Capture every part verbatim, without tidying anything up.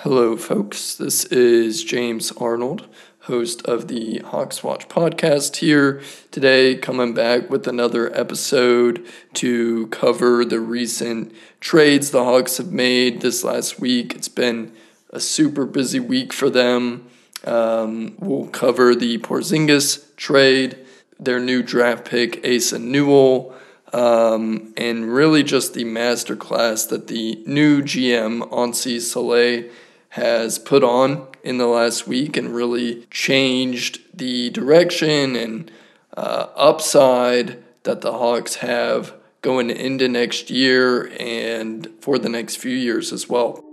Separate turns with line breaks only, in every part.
Hello, folks. This is James Arnold, host of the Hawks Watch podcast here today, coming back with another episode to cover the recent trades the Hawks have made this last week. It's been a super busy week for them. Um, we'll cover the Porzingis trade, their new draft pick, Asa Newell, um, and really just the masterclass that the new G M, Ansi Saleh, has put on in the last week and really changed the direction and uh, upside that the Hawks have going into next year and for the next few years as well.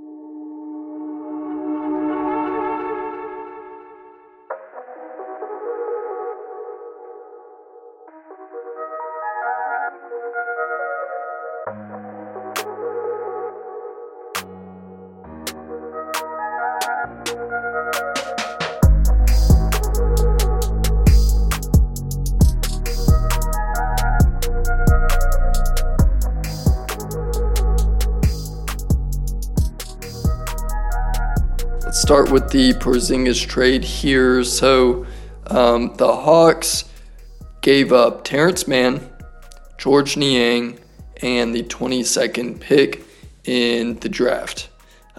Let's start with the Porzingis trade here. So um, the Hawks gave up Terrence Mann, George Niang, and the twenty-second pick in the draft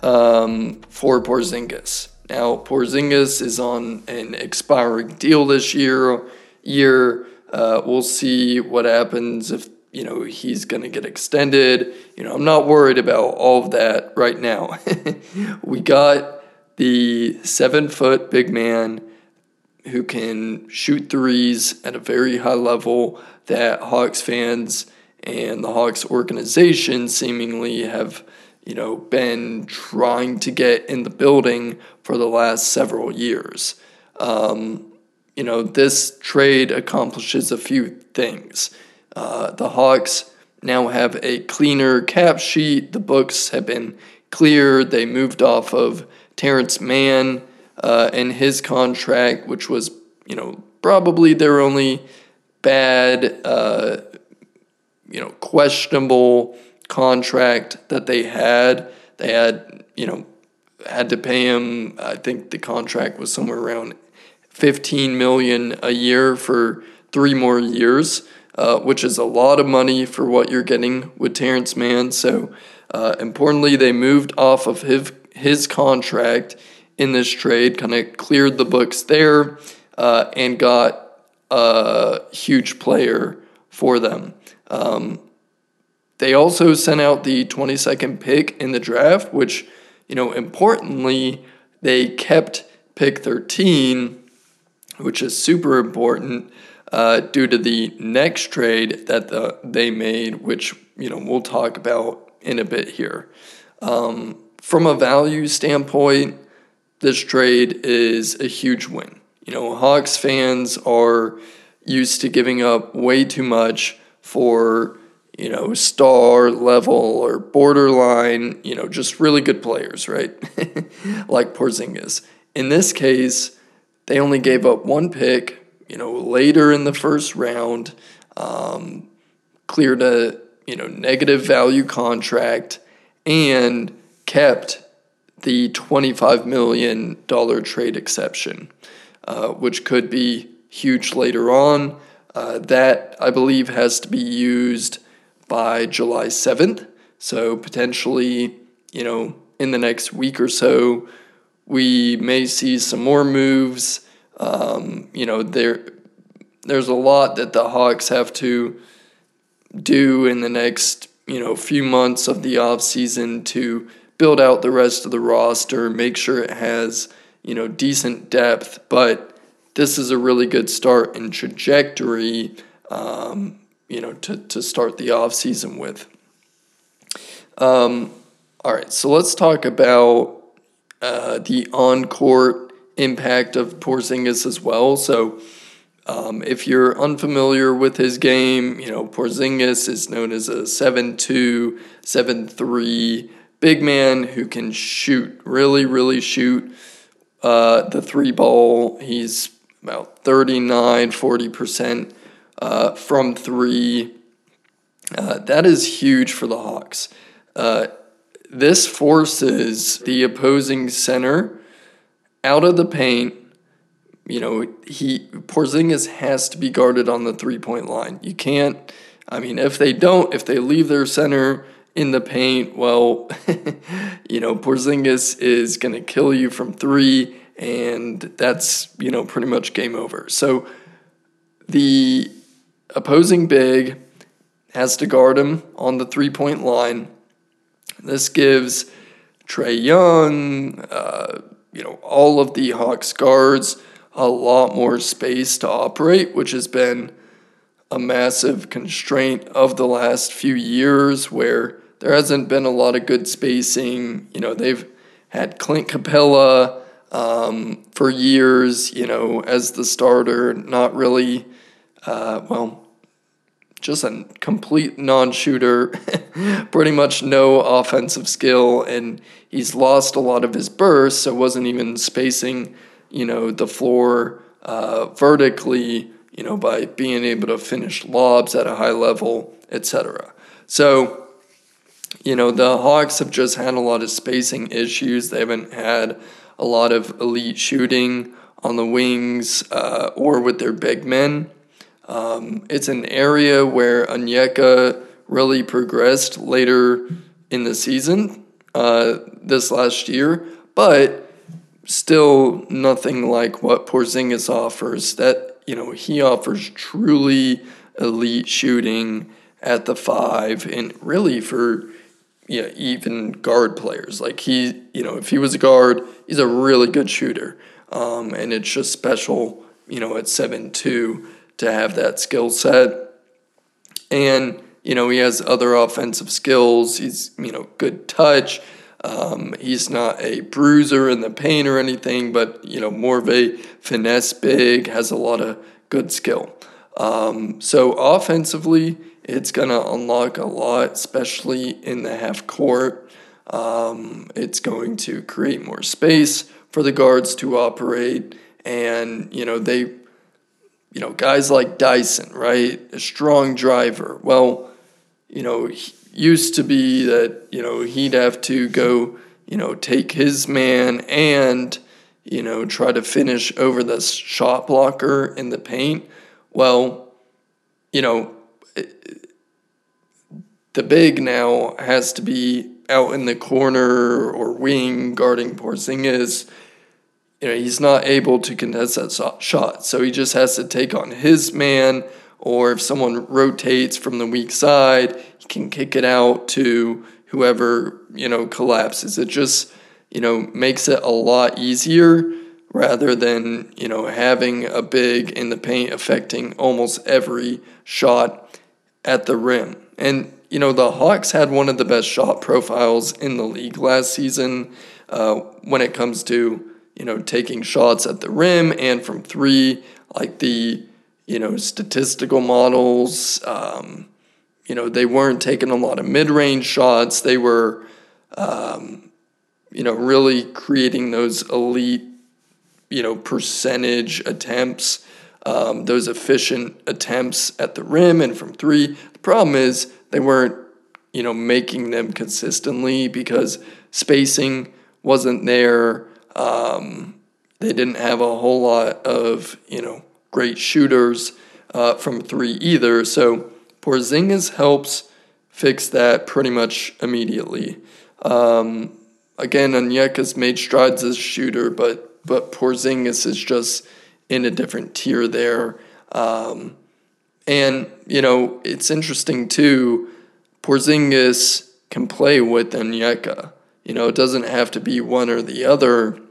um, for Porzingis. Now, Porzingis is on an expiring deal this year. Year, uh, we'll see what happens if you know he's going to get extended. You know, I'm not worried about all of that right now. We got the seven-foot big man who can shoot threes at a very high level that Hawks fans and the Hawks organization seemingly have, you know, been trying to get in the building for the last several years. Um, you know, this trade accomplishes a few things. Uh, the Hawks now have a cleaner cap sheet. The books have been cleared. They moved off of Terrence Mann uh, and his contract, which was, you know, probably their only bad, uh, you know, questionable contract that they had. They had, you know, had to pay him. I think the contract was somewhere around fifteen million dollars a year for three more years, uh, which is a lot of money for what you're getting with Terrence Mann. So, uh, importantly, they moved off of his his contract in this trade, kind of cleared the books there, uh, and got a huge player for them. Um, they also sent out the twenty-second pick in the draft, which, you know, importantly, they kept pick thirteen, which is super important uh, due to the next trade that the, they made, which, you know, we'll talk about in a bit here. Um, From a value standpoint, this trade is a huge win. You know, Hawks fans are used to giving up way too much for, you know, star level or borderline, you know, just really good players, right? Like Porzingis. In this case, they only gave up one pick, you know, later in the first round, um, cleared a, you know, negative value contract, and kept the twenty-five million dollars trade exception, uh, which could be huge later on. Uh, that, I believe, has to be used by July seventh. So potentially, you know, in the next week or so, we may see some more moves. Um, you know, there, there's a lot that the Hawks have to do in the next, you know, few months of the offseason to build out the rest of the roster, make sure it has, you know, decent depth. But this is a really good start and trajectory, um, you know, to, to start the offseason with. Um, all right, so let's talk about uh, the on-court impact of Porzingis as well. So um, if you're unfamiliar with his game, you know, Porzingis is known as a seven two, seven three big man who can shoot, really, really shoot uh, the three ball. He's about thirty-nine, forty percent uh, from three. Uh, that is huge for the Hawks. Uh, this forces the opposing center out of the paint. You know, he Porzingis has to be guarded on the three-point line. You can't, I mean, if they don't, if they leave their center in the paint, well, you know, Porzingis is going to kill you from three, and that's, you know, pretty much game over. So the opposing big has to guard him on the three-point line. This gives Trae Young, uh, you know, all of the Hawks guards a lot more space to operate, which has been a massive constraint of the last few years where there hasn't been a lot of good spacing. You know, they've had Clint Capella um, for years, you know, as the starter, not really, uh, well, just a complete non-shooter, pretty much no offensive skill, and he's lost a lot of his burst, so wasn't even spacing, you know, the floor uh, vertically, you know, by being able to finish lobs at a high level, et cetera. So, you know, the Hawks have just had a lot of spacing issues. They haven't had a lot of elite shooting on the wings uh, or with their big men. Um, it's an area where Onyeka really progressed later in the season uh, this last year, but still nothing like what Porzingis offers. That, you know, he offers truly elite shooting at the five, and really for, yeah, even guard players. Like he, you know, if he was a guard, he's a really good shooter, um, and it's just special, you know, at seven two. To have that skill set. And, you know, he has other offensive skills. He's, you know, good touch. Um, he's not a bruiser in the paint or anything, but, you know, more of a finesse big, has a lot of good skill. Um, so offensively, it's going to unlock a lot, especially in the half court. Um, it's going to create more space for the guards to operate. And, you know, they You know, guys like Dyson, right? A strong driver. Well, you know, used to be that, you know, he'd have to go, you know, take his man and, you know, try to finish over the shot blocker in the paint. Well, you know, the big now has to be out in the corner or wing guarding Porzingis. You know, he's not able to contest that shot, so he just has to take on his man, or if someone rotates from the weak side, he can kick it out to whoever, you know, collapses. It just, you know, makes it a lot easier rather than, you know, having a big in the paint affecting almost every shot at the rim. And, you know, the Hawks had one of the best shot profiles in the league last season uh, when it comes to, you know, taking shots at the rim and from three, like the, you know, statistical models. Um, you know, they weren't taking a lot of mid-range shots. They were, um, you know, really creating those elite, you know, percentage attempts, um, those efficient attempts at the rim and from three. The problem is they weren't, you know, making them consistently because spacing wasn't there. Um, they didn't have a whole lot of, you know, great shooters uh, from three either. So Porzingis helps fix that pretty much immediately. Um, again, Onyeka's made strides as a shooter, but but Porzingis is just in a different tier there. Um, and, you know, it's interesting too, Porzingis can play with Onyeka. You know, it doesn't have to be one or the other.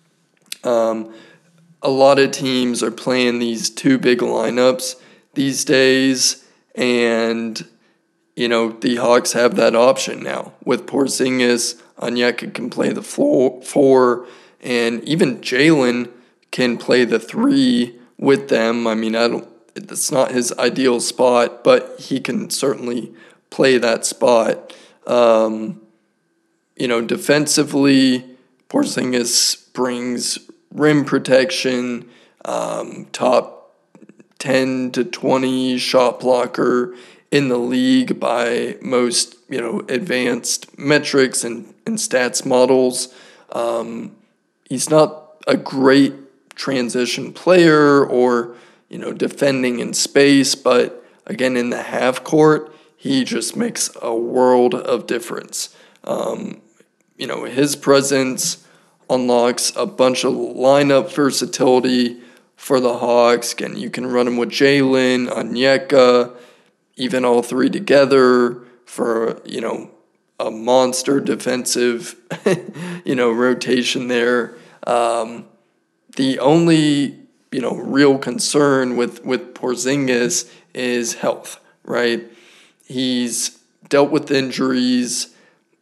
Um, a lot of teams are playing these two big lineups these days, and, you know, the Hawks have that option now. With Porzingis, Onyeka can play the floor, four, and even Jalen can play the three with them. I mean, I don't. It's not his ideal spot, but he can certainly play that spot. Um, You know, defensively, Porzingis brings rim protection, um, top ten to twenty shot blocker in the league by most, you know, advanced metrics and, and stats models. Um, he's not a great transition player or, you know, defending in space, but again, in the half court, he just makes a world of difference. Um, you know, his presence unlocks a bunch of lineup versatility for the Hawks, and you can run him with Jalen, Onyeka, even all three together for, you know, a monster defensive, you know, rotation there. Um, the only, you know, real concern with, with Porzingis is health, right? He's dealt with injuries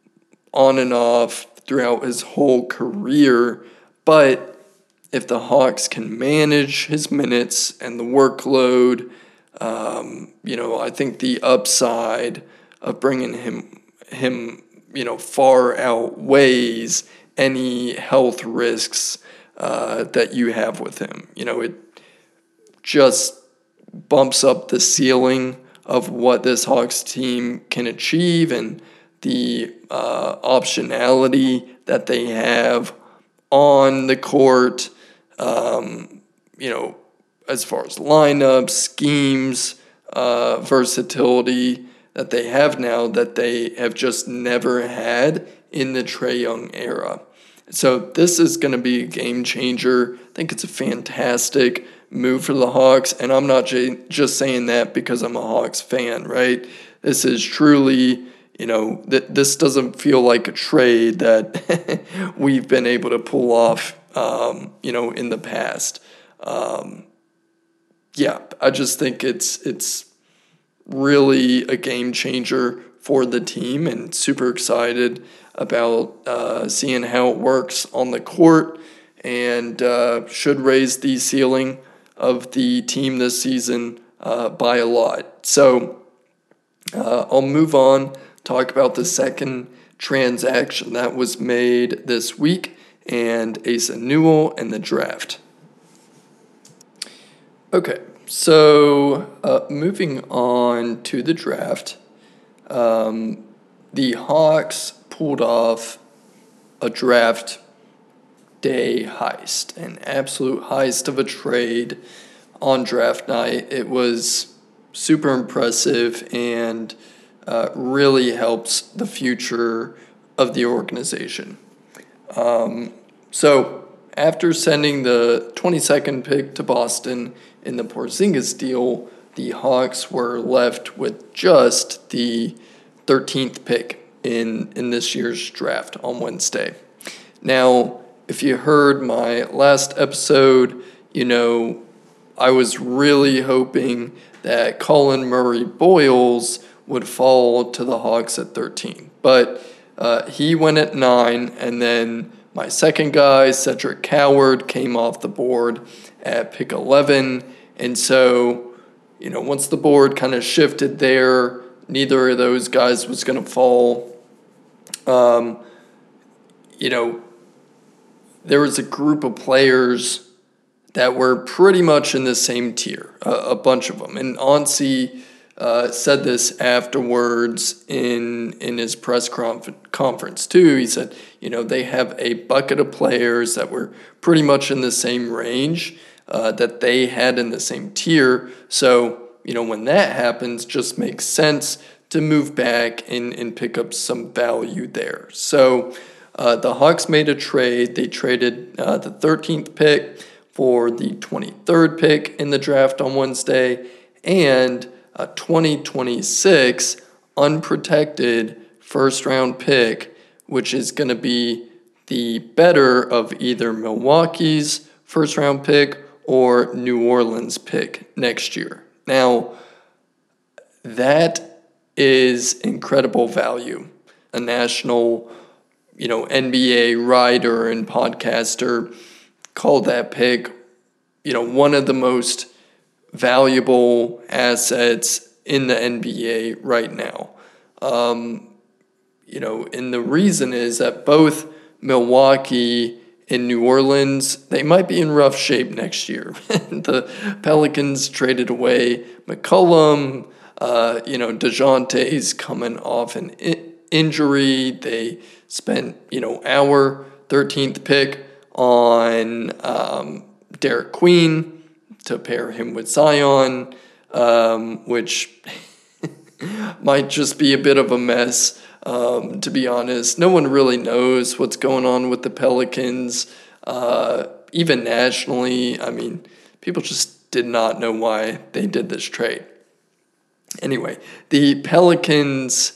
on and off throughout his whole career, but if the Hawks can manage his minutes and the workload, um, you know, I think the upside of bringing him, him, you know, far outweighs any health risks uh, that you have with him. You know, it just bumps up the ceiling of what this Hawks team can achieve and the uh, optionality that they have on the court, um, you know, as far as lineups, schemes, uh, versatility that they have now that they have just never had in the Trae Young era. So this is going to be a game changer. I think it's a fantastic move for the Hawks, and I'm not j- just saying that because I'm a Hawks fan, right? This is truly, you know, th- this doesn't feel like a trade that we've been able to pull off, um, you know, in the past. Um, yeah, I just think it's it's really a game changer for the team, and super excited about uh, seeing how it works on the court, and uh, should raise the ceiling of the team this season uh, by a lot. So uh, I'll move on, talk about the second transaction that was made this week, and Asa Newell and the draft. Okay, so uh, moving on to the draft, um, the Hawks pulled off a draft day heist, an absolute heist of a trade on draft night. It was super impressive and uh, really helps the future of the organization. Um, so after sending the twenty-second pick to Boston in the Porzingis deal, the Hawks were left with just the thirteenth pick in, in this year's draft on Wednesday. Now, if you heard my last episode, you know, I was really hoping that Colin Murray-Boyles would fall to the Hawks at thirteen. But uh, he went at nine, and then my second guy, Cedric Coward, came off the board at pick eleven. And so, you know, once the board kind of shifted there, neither of those guys was going to fall. Um, you know, there was a group of players that were pretty much in the same tier, a, a bunch of them. And Onsi uh, said this afterwards in in his press conf- conference too. He said, you know, they have a bucket of players that were pretty much in the same range uh, that they had in the same tier. So, you know, when that happens, just makes sense to move back and, and pick up some value there. So uh, the Hawks made a trade. They traded uh, the thirteenth pick for the twenty-third pick in the draft on Wednesday, and a twenty twenty-six unprotected first-round pick, which is going to be the better of either Milwaukee's first-round pick or New Orleans pick next year. Now, that is incredible value. A national, you know, N B A writer and podcaster called that pick, you know, one of the most valuable assets in the N B A right now. Um, you know, and the reason is that both Milwaukee and New Orleans, they might be in rough shape next year. The Pelicans traded away McCollum. Uh, you know, DeJounte's coming off an I- injury. They spent, you know, our thirteenth pick on um, Derek Queen to pair him with Zion, um, which might just be a bit of a mess, um, to be honest. No one really knows what's going on with the Pelicans, uh, even nationally. I mean, people just did not know why they did this trade. Anyway, the Pelicans,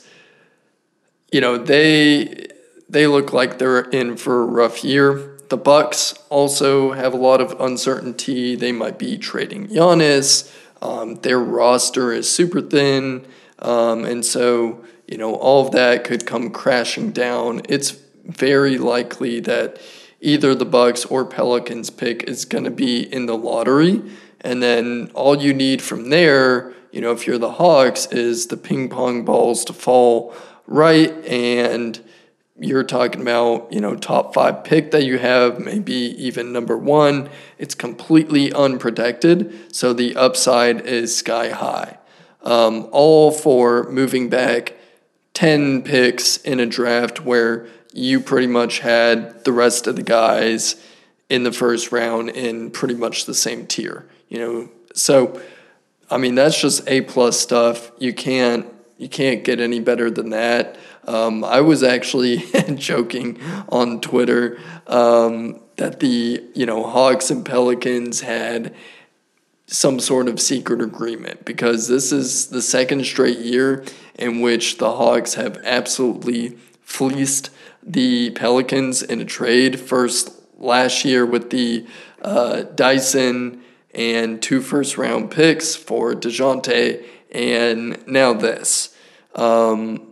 you know, they they look like they're in for a rough year. The Bucks also have a lot of uncertainty. They might be trading Giannis. Um, their roster is super thin. Um, and so, you know, all of that could come crashing down. It's very likely that either the Bucks or Pelicans pick is going to be in the lottery. And then all you need from there, you know, if you're the Hawks, is the ping pong balls to fall right. And you're talking about, you know, top five pick that you have, maybe even number one. It's completely unprotected. So the upside is sky high. Um, all for moving back ten picks in a draft where you pretty much had the rest of the guys in the first round in pretty much the same tier, you know. So, I mean, that's just A plus stuff. You can't you can't get any better than that. Um, I was actually joking on Twitter um, that the you know Hawks and Pelicans had some sort of secret agreement, because this is the second straight year in which the Hawks have absolutely fleeced the Pelicans in a trade. First last year with the uh, Dyson and two first round picks for DeJounte, and now this. Um,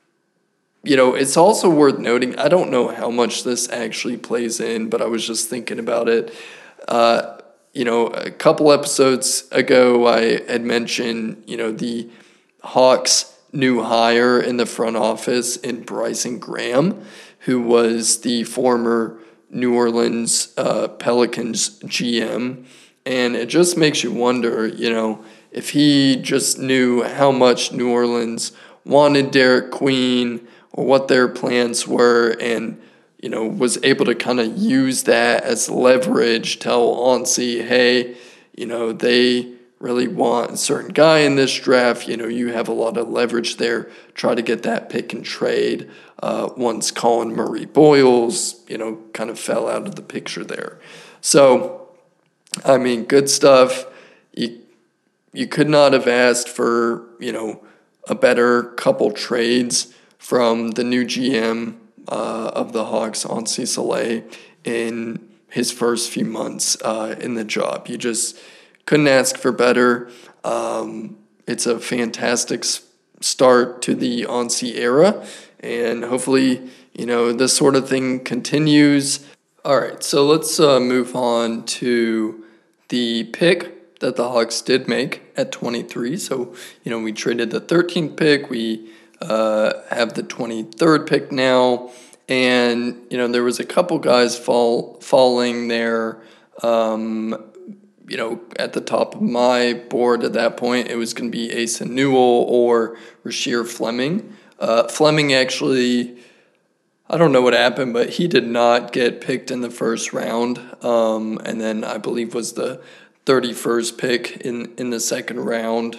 you know, it's also worth noting, I don't know how much this actually plays in, but I was just thinking about it. Uh, You know, a couple episodes ago, I had mentioned, you know, the Hawks' new hire in the front office in Bryson Graham, who was the former New Orleans uh, Pelicans G M. And it just makes you wonder, you know, if he just knew how much New Orleans wanted Derek Queen or what their plans were, and you know, was able to kind of use that as leverage, tell Auncey, hey, you know, they really want a certain guy in this draft. You know, you have a lot of leverage there. Try to get that pick and trade uh, once Colin Murray Boyles, you know, kind of fell out of the picture there. So, I mean, good stuff. You, you could not have asked for, you know, a better couple trades from the new G M Uh, of the Hawks, Auncey Saleh, in his first few months uh, in the job. You just couldn't ask for better. Um, it's a fantastic s- start to the Auncey era, and hopefully, you know, this sort of thing continues. All right, so let's uh, move on to the pick that the Hawks did make at twenty-three. So, you know, we traded the thirteenth pick. We Uh, have the twenty-third pick now, and you know there was a couple guys fall falling there. Um, you know, at the top of my board at that point, it was going to be Asa Newell or Rasheer Fleming. Uh, Fleming actually, I don't know what happened, but he did not get picked in the first round, um, and then I believe was the thirty-first pick in in the second round.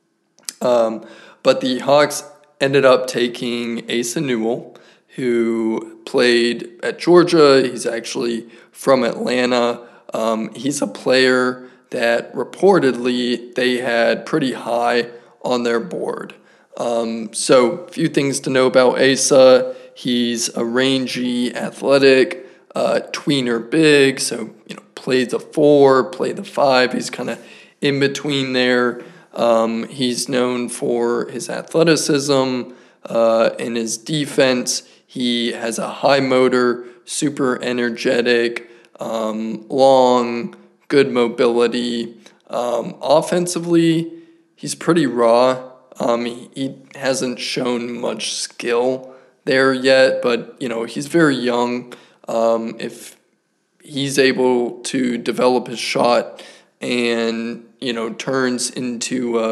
Um, but the Hawks ended up taking Asa Newell, who played at Georgia. He's actually from Atlanta. Um, he's a player that reportedly they had pretty high on their board. Um, so, a few things to know about Asa. He's a rangy, athletic, uh, tweener big. So, you know, play the four, play the five. He's kind of in between there. Um, he's known for his athleticism uh, and his defense. He has a high motor, super energetic, um, long, good mobility. Um, offensively, he's pretty raw. Um, he, he hasn't shown much skill there yet, but you know he's very young. Um, if he's able to develop his shot and, you know, turns into a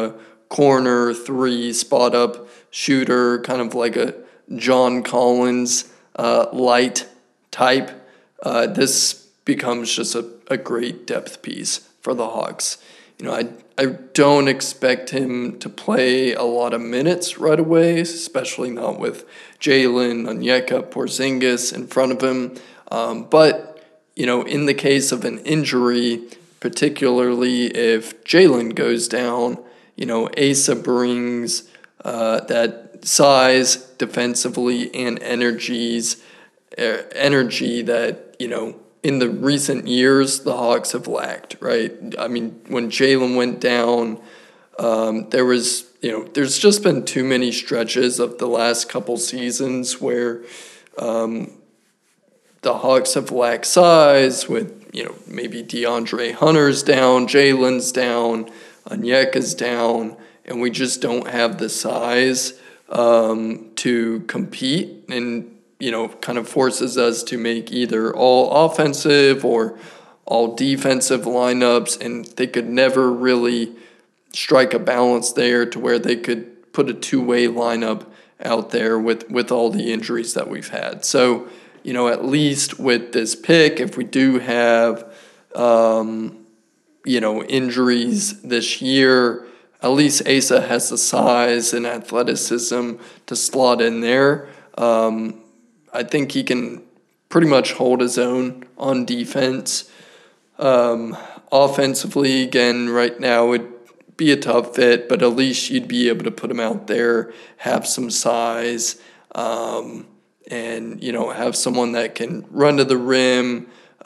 corner three spot up shooter, kind of like a John Collins uh, light type, uh, this becomes just a, a great depth piece for the Hawks. You know, I I don't expect him to play a lot of minutes right away, especially not with Jalen, Onyeka, Porzingis in front of him. Um, but, you know, in the case of an injury, particularly if Jalen goes down, you know, Asa brings uh, that size defensively and energies, uh, energy that, you know, in the recent years, the Hawks have lacked, right? I mean, when Jalen went down, um, there was, you know, there's just been too many stretches of the last couple seasons where um, the Hawks have lacked size with, you know, maybe DeAndre Hunter's down, Jalen's down, Onyeka's down, and we just don't have the size um, to compete, and you know, kind of forces us to make either all offensive or all defensive lineups, and they could never really strike a balance there to where they could put a two-way lineup out there with, with all the injuries that we've had. So, you know, at least with this pick, if we do have, um, you know, injuries this year, at least Asa has the size and athleticism to slot in there. Um, I think he can pretty much hold his own on defense. Um, offensively, again, right now would be a tough fit, but at least you'd be able to put him out there, have some size, um, and, you know, have someone that can run to the rim,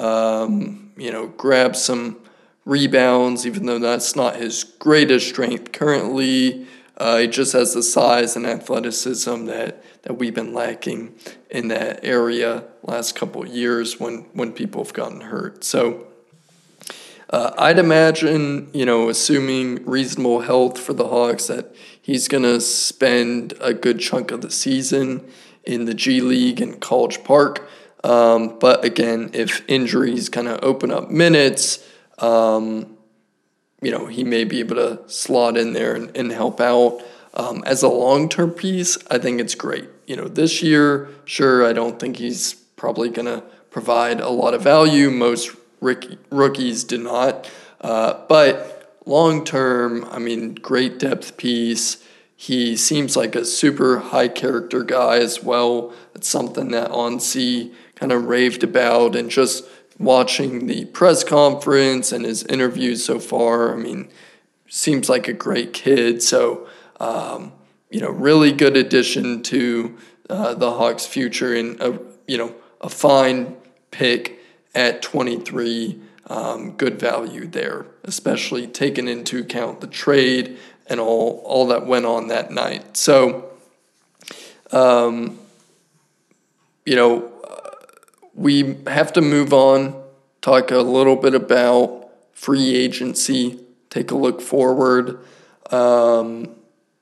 um, you know, grab some rebounds, even though that's not his greatest strength currently. Uh, he just has the size and athleticism that, that we've been lacking in that area last couple of years when, when people have gotten hurt. So uh, I'd imagine, you know, assuming reasonable health for the Hawks, that he's going to spend a good chunk of the season in the G League and College Park. Um, but again, if injuries kind of open up minutes, um, you know, he may be able to slot in there and, and help out. Um, as a long-term piece, I think it's great. You know, this year, sure, I don't think he's probably going to provide a lot of value. Most rookie, rookies do not. Uh, but long-term, I mean, great depth piece. He seems like a super high-character guy as well. It's something that Onsi kind of raved about, and just watching the press conference and his interviews so far, I mean, seems like a great kid. So, um, you know, really good addition to uh, the Hawks' future, and a, you know, a fine pick at twenty-three. Um, good value there, especially taking into account the trade and all all that went on that night. So, um, you know, we have to move on, talk a little bit about free agency, take a look forward. Um,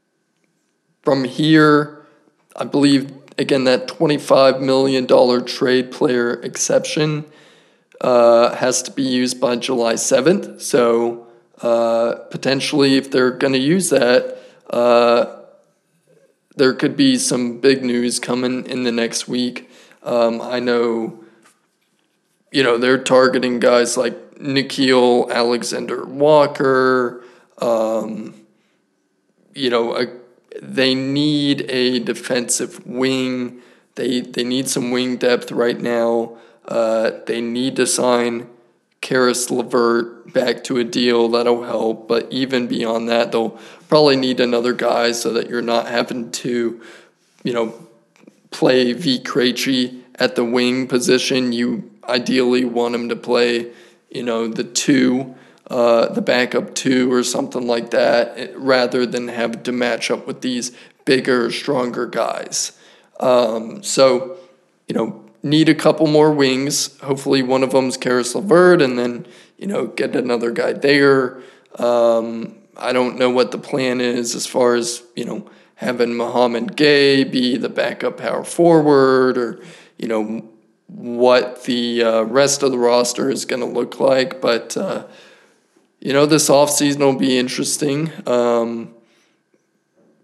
from here, I believe, again, that twenty-five million dollars trade player exception uh, has to be used by July seventh. So uh, potentially, if they're going to use that, uh, there could be some big news coming in the next week. Um, I know, you know, they're targeting guys like Nickeil Alexander-Walker. Um, you know, a, they need a defensive wing. They they need some wing depth right now. Uh, they need to sign Karis LeVert back to a deal that'll help. But even beyond that, they'll probably need another guy so that you're not having to, you know, play V. Krejci at the wing position. You ideally want him to play, you know, the two, uh, the backup two or something like that, rather than have to match up with these bigger, stronger guys. Um, so, you know, need a couple more wings. Hopefully one of them's Karis LeVert, and then, you know, get another guy there. Um, I don't know what the plan is as far as, you know, having Mohamed Gay be the backup power forward, or, you know, what the uh, rest of the roster is going to look like. But, uh, you know, this offseason will be interesting. Um,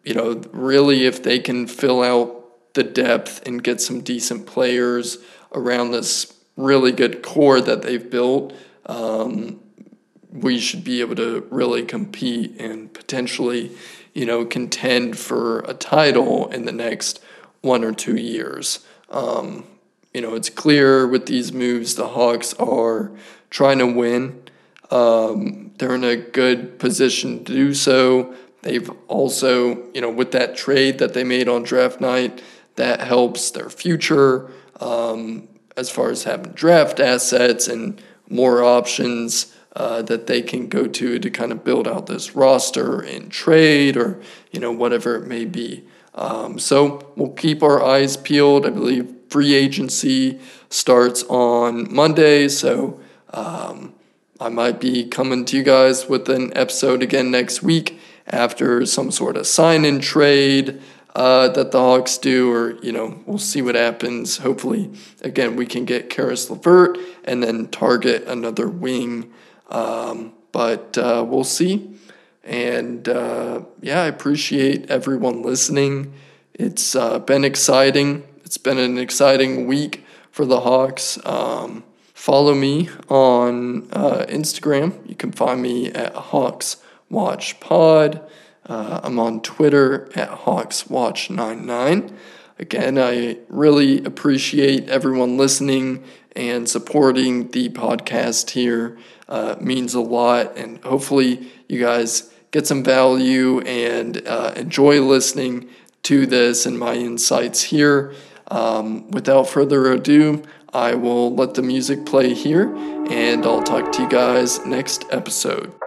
you know, really if they can fill out the depth and get some decent players around this really good core that they've built, um, we should be able to really compete and potentially, you know, contend for a title in the next one or two years. Um, you know, it's clear with these moves, the Hawks are trying to win. Um, they're in a good position to do so. They've also, you know, with that trade that they made on draft night, that helps their future um, as far as having draft assets and more options uh, that they can go to to kind of build out this roster in trade or, you know, whatever it may be. Um, so we'll keep our eyes peeled. I believe free agency starts on Monday, so um, I might be coming to you guys with an episode again next week after some sort of sign-in trade uh, that the Hawks do, or, you know, we'll see what happens. Hopefully, again, we can get Karis LeVert and then target another wing, um, but uh, we'll see. And, uh, yeah, I appreciate everyone listening. It's uh, been exciting. It's been an exciting week for the Hawks. Um, follow me on uh, Instagram. You can find me at Hawks Watch Pod. Uh, I'm on Twitter at Hawks Watch ninety-nine. Again, I really appreciate everyone listening and supporting the podcast here. Uh, it means a lot, and hopefully you guys get some value and uh, enjoy listening to this and my insights here. Um, without further ado, I will let the music play here, and I'll talk to you guys next episode.